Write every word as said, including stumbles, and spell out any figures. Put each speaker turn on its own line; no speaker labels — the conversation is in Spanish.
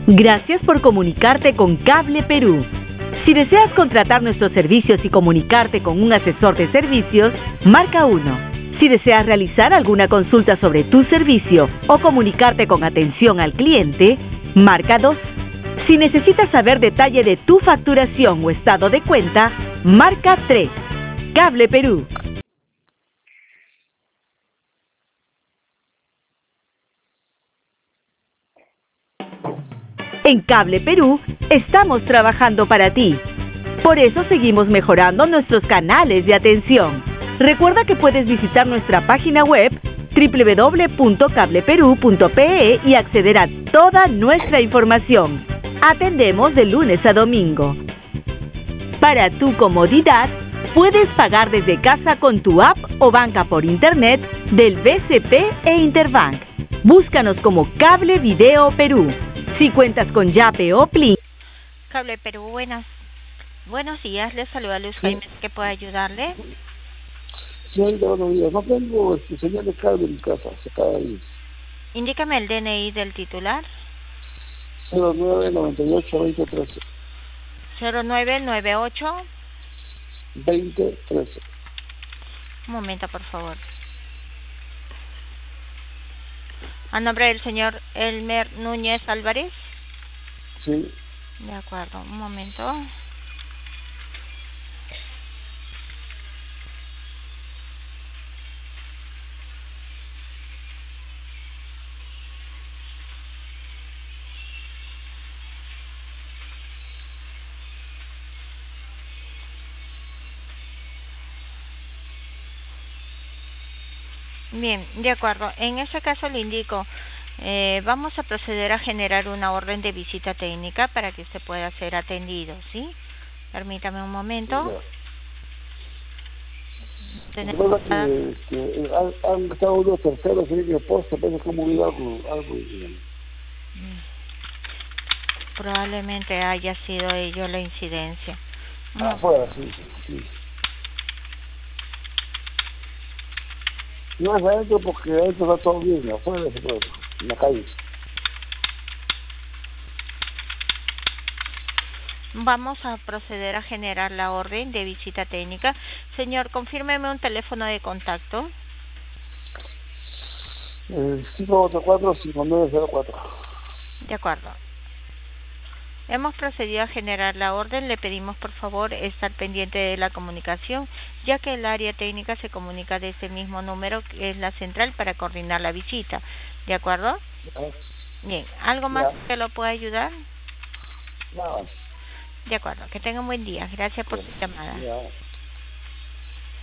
Gracias por comunicarte con Cable Perú. Si deseas contratar nuestros servicios y comunicarte con un asesor de servicios, marca uno. Si deseas realizar alguna consulta sobre tu servicio o comunicarte con atención al cliente, marca dos. Si necesitas saber detalle de tu facturación o estado de cuenta, marca tres. Cable Perú. En Cable Perú estamos trabajando para ti. Por eso seguimos mejorando nuestros canales de atención. Recuerda que puedes visitar nuestra página web doble u doble u doble u punto cable perú punto pe e y acceder a toda nuestra información. Atendemos de lunes a domingo. Para tu comodidad, puedes pagar desde casa con tu app o banca por internet del B C P e Interbank. Búscanos como Cable Video Perú. Si cuentas con Yape o Plin.
Cable Perú, buenas, buenos días. Les saluda Luz Jaime, ¿que pueda ayudarle?
Señorita, buenos días. No tengo este, señal de cable en mi casa, se acaba de ir.
Indícame el D N I del titular.
cero nueve noventa y ocho veinte trece.
cero nueve nueve ocho
veinte trece.
Un momento, por favor. A nombre del señor Elmer Núñez Álvarez.
Sí.
De acuerdo, un momento. Bien, de acuerdo. En ese caso le indico, eh, vamos a proceder a generar una orden de visita técnica para que usted pueda ser atendido, ¿sí? Permítame un momento.
Tenemos que, que han, han estado unos terceros en el poste, pero que movido algo, algo.
Probablemente haya sido ello la incidencia.
Ah, afuera, sí, sí. No es adentro porque adentro está todo bien, afuera se puede, en la calle.
Vamos a proceder a generar la orden de visita técnica. Señor, confírmeme un teléfono de contacto.
Eh, cinco ocho cuatro cinco nueve cero cuatro.
De acuerdo. Hemos procedido a generar la orden. Le pedimos por favor estar pendiente de la comunicación, ya que el área técnica se comunica de ese mismo número que es la central para coordinar la visita. ¿De acuerdo? Bien. ¿Algo más
Ya.
que lo pueda ayudar?
Nada.
De acuerdo. Que tenga un buen día. Gracias por su llamada.
Ya.